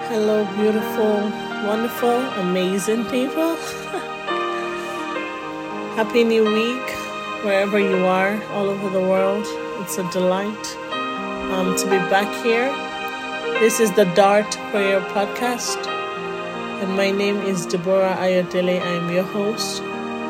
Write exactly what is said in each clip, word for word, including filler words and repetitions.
Hello, beautiful, wonderful, amazing people. Happy New Week, wherever you are, all over the world. It's a delight um, to be back here. This is the Dart Prayer Podcast, and my name is Deborah Ayodele. I am your host.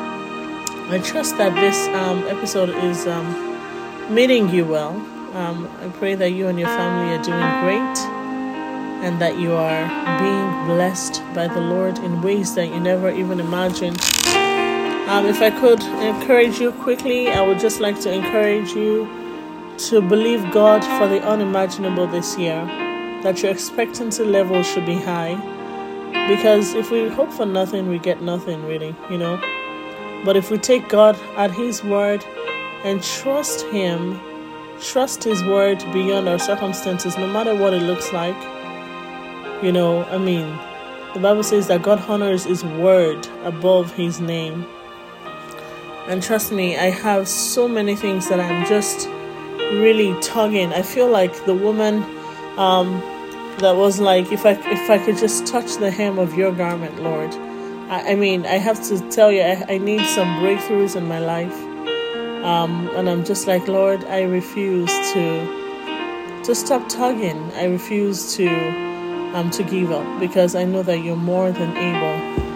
I trust that this um, episode is um, meeting you well. Um, I pray that you and your family are doing great, and that you are being blessed by the Lord in ways that you never even imagined. Um, if I could encourage you quickly, I would just like to encourage you to believe God for the unimaginable this year, that your expectancy level should be high, because if we hope for nothing, we get nothing really, you know. But if we take God at His word and trust Him, trust His word beyond our circumstances, no matter what it looks like, You know, I mean, the Bible says that God honors His word above His name. And trust me, I have so many things that I'm just really tugging. I feel like the woman um, that was like, if I if I could just touch the hem of your garment, Lord. I, I mean, I have to tell you, I, I need some breakthroughs in my life. Um, and I'm just like, Lord, I refuse to, to stop tugging. I refuse to... Um, to give up, because I know that you're more than able.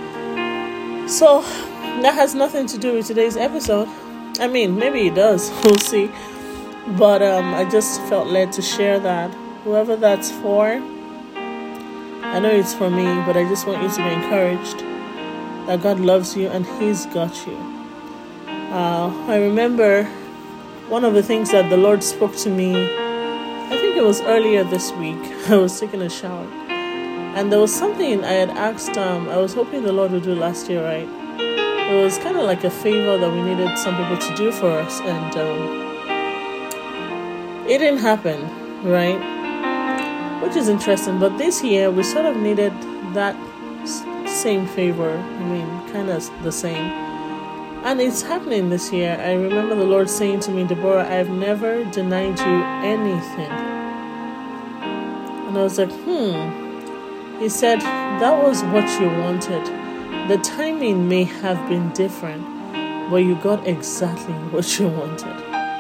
So that has nothing to do with today's episode. I mean, maybe it does. We'll see. But um, I just felt led to share that. Whoever that's for, I know it's for me, but I just want you to be encouraged that God loves you and He's got you. Uh, I remember one of the things that the Lord spoke to me, I think it was earlier this week. I was taking a shower. And there was something I had asked, um, I was hoping the Lord would do last year, right? It was kind of like a favor that we needed some people to do for us. And um, it didn't happen, right? Which is interesting. But this year, we sort of needed that same favor. I mean, kind of the same. And it's happening this year. I remember the Lord saying to me, Deborah, I've never denied you anything. And I was like, hmm. He said, that was what you wanted. The timing may have been different, but you got exactly what you wanted.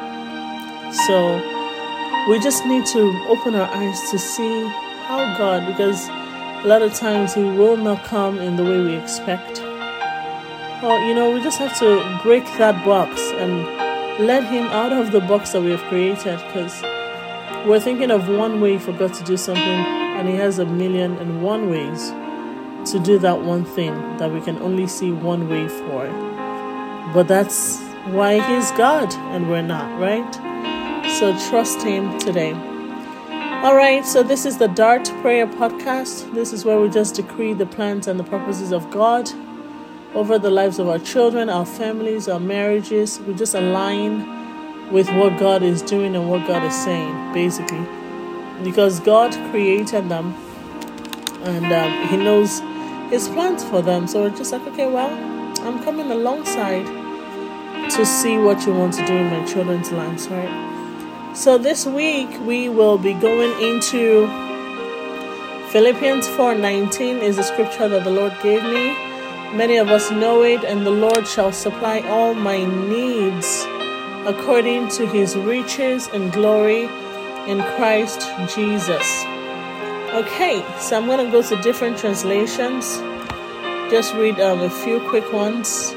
So we just need to open our eyes to see how God, because a lot of times He will not come in the way we expect. Well, you know, we just have to break that box and let Him out of the box that we have created, because we're thinking of one way for God to do something, and He has a million and one ways to do that one thing that we can only see one way for. But that's why He's God and we're not, right? So trust Him today. All right, so this is the Dart Prayer Podcast. This is where we just decree the plans and the purposes of God over the lives of our children, our families, our marriages. We just align with what God is doing and what God is saying, basically. Because God created them, and um, He knows His plans for them. So we're just like, okay, well, I'm coming alongside to see what you want to do in my children's lives, right? So this week we will be going into Philippians four nineteen is the scripture that the Lord gave me. Many of us know it, and the Lord shall supply all my needs according to His riches and glory in Christ Jesus. Okay, so I'm going to go to different translations. Just read um, a few quick ones.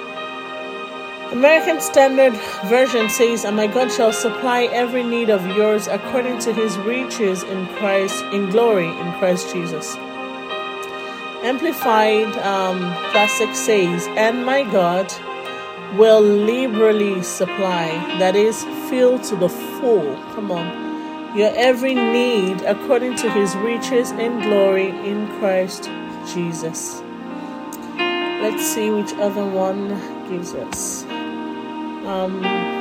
American Standard Version says, and my God shall supply every need of yours according to His riches in Christ, in glory in Christ Jesus. Amplified um, Classic says, and my God will liberally supply, that is, fill to the full, come on, your every need according to His riches in glory in Christ Jesus. Let's see which other one gives us. Um,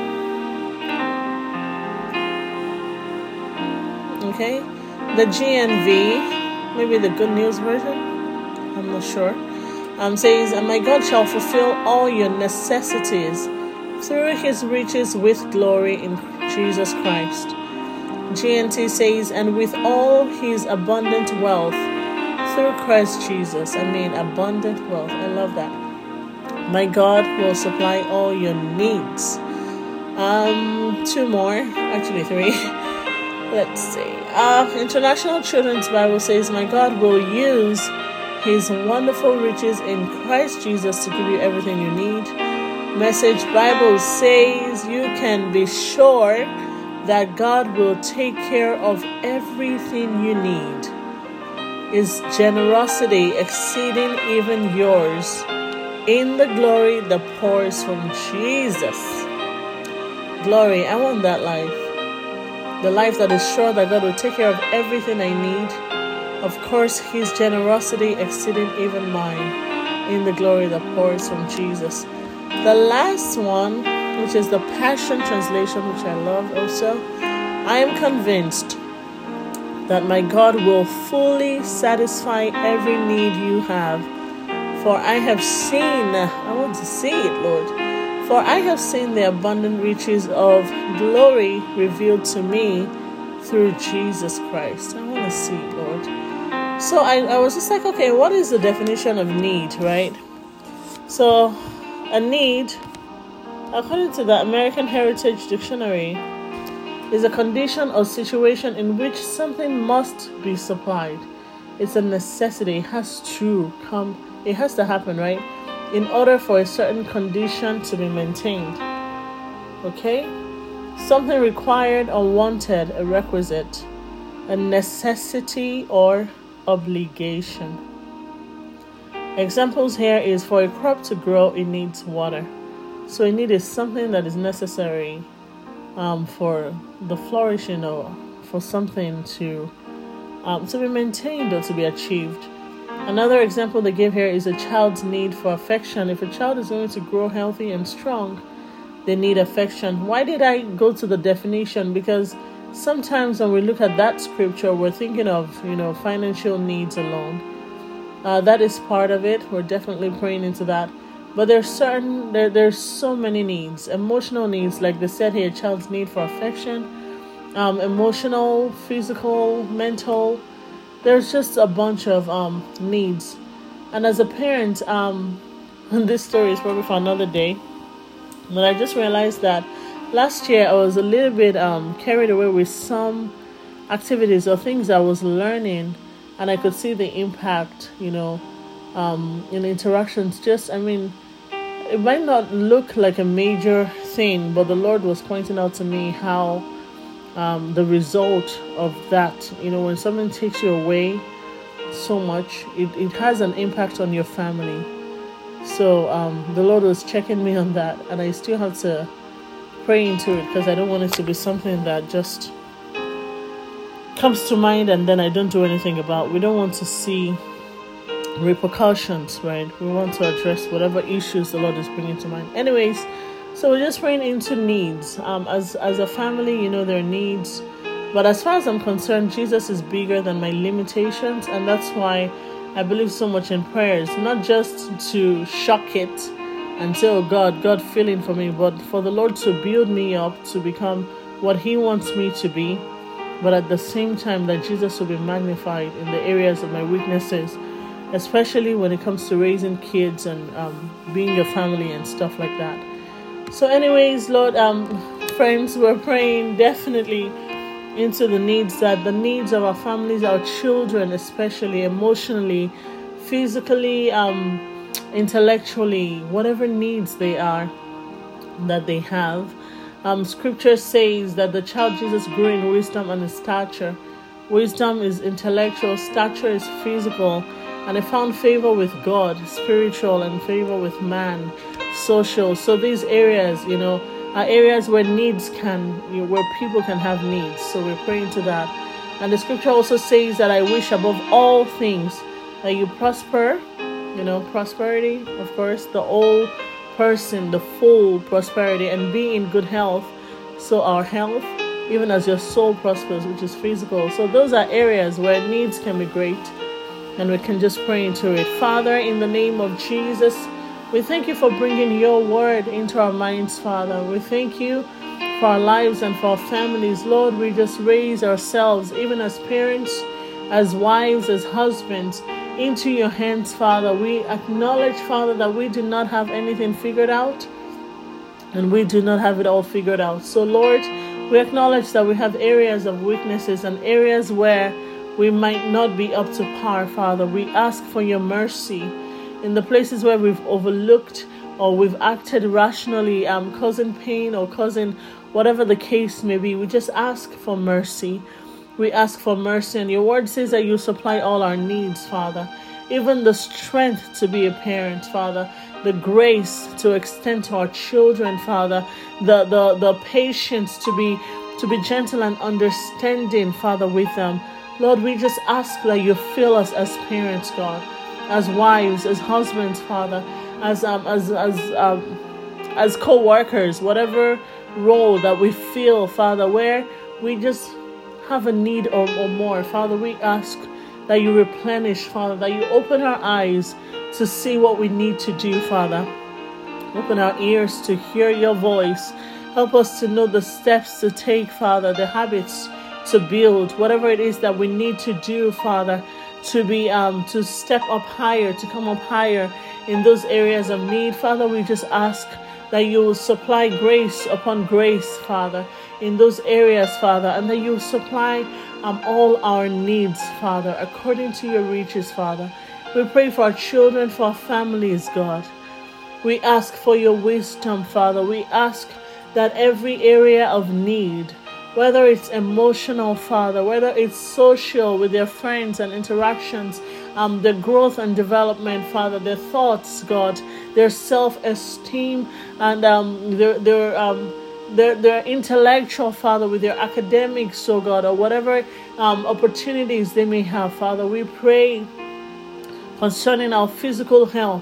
okay, the G N V, maybe the Good News Version, I'm not sure, um, says, and my God shall fulfill all your necessities through His riches with glory in Jesus Christ. G N T says, and with all His abundant wealth through Christ Jesus. I mean, abundant wealth. I love that. My God will supply all your needs. Um, two more, actually three. Let's see. Uh, International Children's Bible says, my God will use His wonderful riches in Christ Jesus to give you everything you need. Message Bible says you can be sure that God will take care of everything you need. His generosity exceeding even yours in the glory that pours from Jesus. Glory, I want that life. The life that is sure that God will take care of everything I need. Of course, His generosity exceeding even mine in the glory that pours from Jesus. The last one, which is the Passion Translation, which I love also. I am convinced that my God will fully satisfy every need you have. For I have seen, I want to see it, Lord. For I have seen the abundant riches of glory revealed to me through Jesus Christ. I want to see it, Lord. So I, I was just like, okay, what is the definition of need, right? So a need, according to the American Heritage Dictionary, is a condition or situation in which something must be supplied. It's a necessity. It has to come. It has to happen, right? In order for a certain condition to be maintained. Okay? Something required or wanted, a requisite, a necessity or obligation. Examples here is for a crop to grow, it needs water. So a need is something that is necessary um, for the flourishing or for something to um, to be maintained or to be achieved. Another example they give here is a child's need for affection. If a child is going to grow healthy and strong, they need affection. Why did I go to the definition? Because sometimes when we look at that scripture, we're thinking of, you know, financial needs alone. Uh, that is part of it. We're definitely praying into that. But there's certain, there, there's so many needs. Emotional needs, like they said here, a child's need for affection. Um, emotional, physical, mental. There's just a bunch of um, needs. And as a parent, um, this story is probably for another day. But I just realized that last year I was a little bit um, carried away with some activities or things I was learning. And I could see the impact, you know, um, in interactions. Just, I mean, it might not look like a major thing, but the Lord was pointing out to me how Um, the result of that, you know, when someone takes you away so much, it, it has an impact on your family. So um, the Lord was checking me on that, and I still have to pray into it because I don't want it to be something that just comes to mind and then I don't do anything about. We don't want to see repercussions, right? We want to address whatever issues the Lord is bringing to mind. Anyways, so we're just praying into needs. Um, as as a family, you know, there are needs. But as far as I'm concerned, Jesus is bigger than my limitations. And that's why I believe so much in prayers. Not just to shock it and say, oh God, God filling for me. But for the Lord to build me up to become what He wants me to be. But at the same time, that Jesus will be magnified in the areas of my weaknesses. Especially when it comes to raising kids and um, being a family and stuff like that. So anyways, Lord, um, friends, we're praying definitely into the needs that the needs of our families, our children, especially emotionally, physically, um, intellectually, whatever needs they are that they have. Um, scripture says that the child Jesus grew in wisdom and in stature. Wisdom is intellectual, stature is physical, and I found favor with God, spiritual, and favor with man, social. So these areas, you know, are areas where needs can, you know, where people can have needs. So we're praying to that. And the scripture also says that I wish above all things that you prosper, you know, prosperity, of course, the whole person, the full prosperity, and be in good health. So our health, even as your soul prospers, which is physical. So those are areas where needs can be great. And we can just pray into it. Father, in the name of Jesus, we thank you for bringing your word into our minds, Father. We thank you for our lives and for our families. Lord, we just raise ourselves, even as parents, as wives, as husbands, into your hands, Father. We acknowledge, Father, that we do not have anything figured out, and we do not have it all figured out. So, Lord, we acknowledge that we have areas of weaknesses and areas where we might not be up to par, Father. We ask for your mercy in the places where we've overlooked or we've acted rationally, um, causing pain or causing whatever the case may be. We just ask for mercy. We ask for mercy. And your word says that you supply all our needs, Father. Even the strength to be a parent, Father. The grace to extend to our children, Father. The, the, the patience to be, to be gentle and understanding, Father, with them. Lord, we just ask that you fill us as parents, God, as wives, as husbands, Father, as um, as as um, as co-workers, whatever role that we feel, Father, where we just have a need or, or more, Father, we ask that you replenish, Father, that you open our eyes to see what we need to do, Father. Open our ears to hear your voice. Help us to know the steps to take, Father, the habits to build, whatever it is that we need to do, Father, to be um to step up higher, to come up higher in those areas of need. Father, we just ask that you will supply grace upon grace, Father, in those areas, Father, and that you will supply um all our needs, Father, according to your riches, Father. We pray for our children, for our families, God. We ask for your wisdom, Father. We ask that every area of need, whether it's emotional, Father, whether it's social with their friends and interactions, um, their growth and development, Father, their thoughts, God, their self-esteem, and um, their their um, their their intellectual, Father, with their academics, oh God, or whatever um, opportunities they may have, Father, we pray concerning our physical health,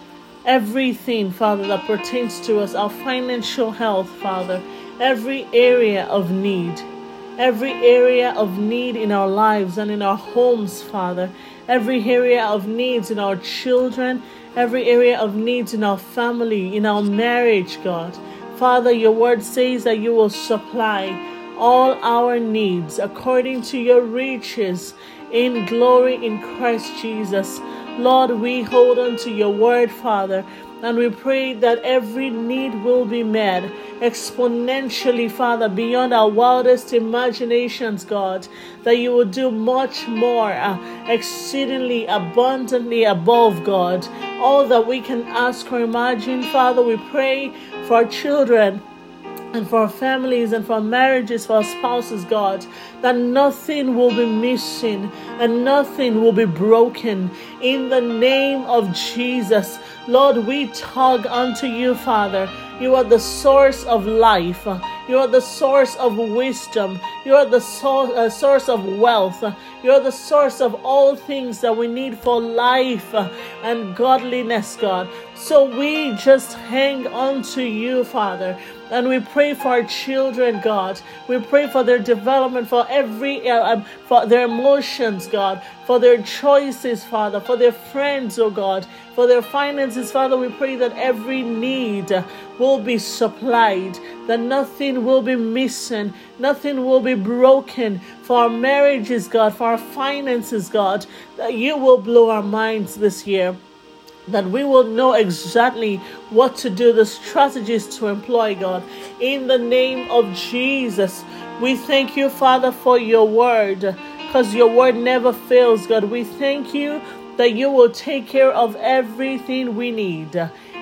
everything, Father, that pertains to us, our financial health, Father. Every area of need, every area of need in our lives and in our homes, Father, every area of needs in our children, every area of needs in our family, in our marriage, God. Father, your word says that you will supply all our needs according to your riches in glory in Christ Jesus. Lord, we hold on to your word, Father, and we pray that every need will be met exponentially, Father, beyond our wildest imaginations, God, that you will do much more, uh, exceedingly abundantly above, God, all that we can ask or imagine. Father, we pray for our children and for our families and for our marriages, for our spouses, God, that nothing will be missing and nothing will be broken in the name of Jesus. Lord, we tug unto you, Father. You are the source of life. You are the source of wisdom. You are the so- uh, source of wealth. You are the source of all things that we need for life and godliness, God. So we just hang on to you, Father. And we pray for our children, God. We pray for their development, for every, uh, for their emotions, God, for their choices, Father, for their friends, oh God, for their finances, Father. We pray that every need will be supplied, that nothing will be missing, nothing will be broken for our marriages, God, for our finances, God, that you will blow our minds this year, that we will know exactly what to do, the strategies to employ, God. In the name of Jesus, we thank you, Father, for your word, because your word never fails, God. We thank you that you will take care of everything we need.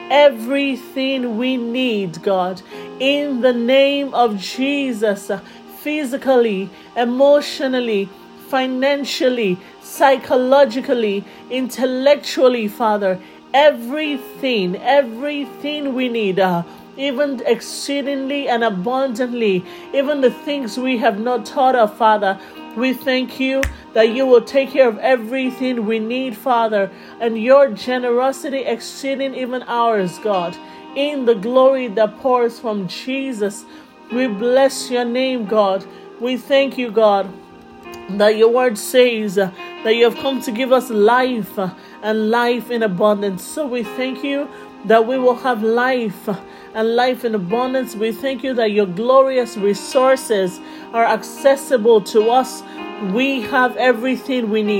Everything we need, God. In the name of Jesus, physically, emotionally, financially, psychologically, intellectually, Father, everything, everything we need, uh, even exceedingly and abundantly, even the things we have not thought of, Father. We thank you that you will take care of everything we need, Father, and your generosity exceeding even ours, God, in the glory that pours from Jesus. We bless your name, God. We thank you, God, that your word says uh, that you have come to give us life uh, and life in abundance. So we thank you that we will have life uh, and life in abundance. We thank you that your glorious resources are accessible to us. We have everything we need.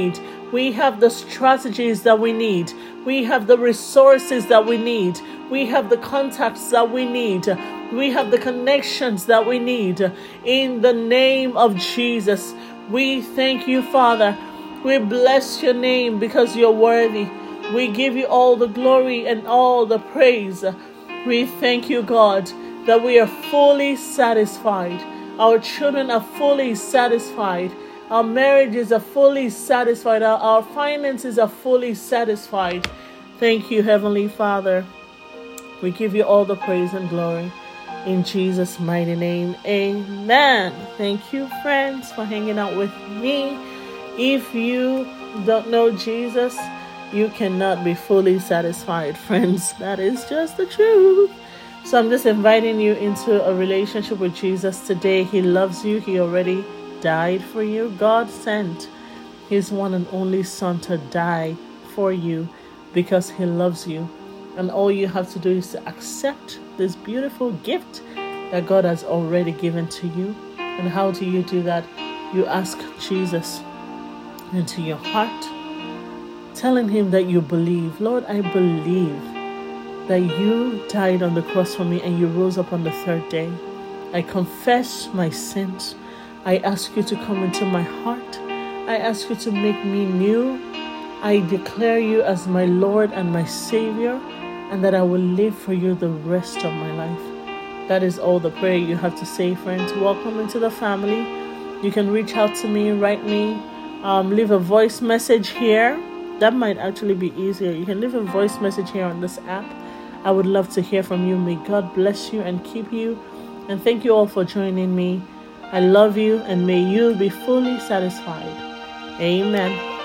We have the strategies that we need. We have the resources that we need. We have the contacts that we need. We have the connections that we need. In the name of Jesus, we thank you, Father. We bless your name because you're worthy. We give you all the glory and all the praise. We thank you, God, that we are fully satisfied. Our children are fully satisfied. Our marriages are fully satisfied. Our, our finances are fully satisfied. Thank you, Heavenly Father. We give you all the praise and glory. In Jesus' mighty name, amen. Thank you, friends, for hanging out with me. If you don't know Jesus, you cannot be fully satisfied, friends. That is just the truth. So I'm just inviting you into a relationship with Jesus today. He loves you. He already died for you. God sent his one and only Son to die for you because he loves you. And all you have to do is to accept this beautiful gift that God has already given to you. And how do you do that? You ask Jesus into your heart, telling him that you believe. Lord, I believe that you died on the cross for me and you rose up on the third day. I confess my sins. I ask you to come into my heart. I ask you to make me new. I declare you as my Lord and my Savior, and that I will live for you the rest of my life. That is all the prayer you have to say, friends. Welcome into the family. You can reach out to me, write me, um, leave a voice message here. That might actually be easier. You can leave a voice message here on this app. I would love to hear from you. May God bless you and keep you. And thank you all for joining me. I love you, and may you be fully satisfied. Amen.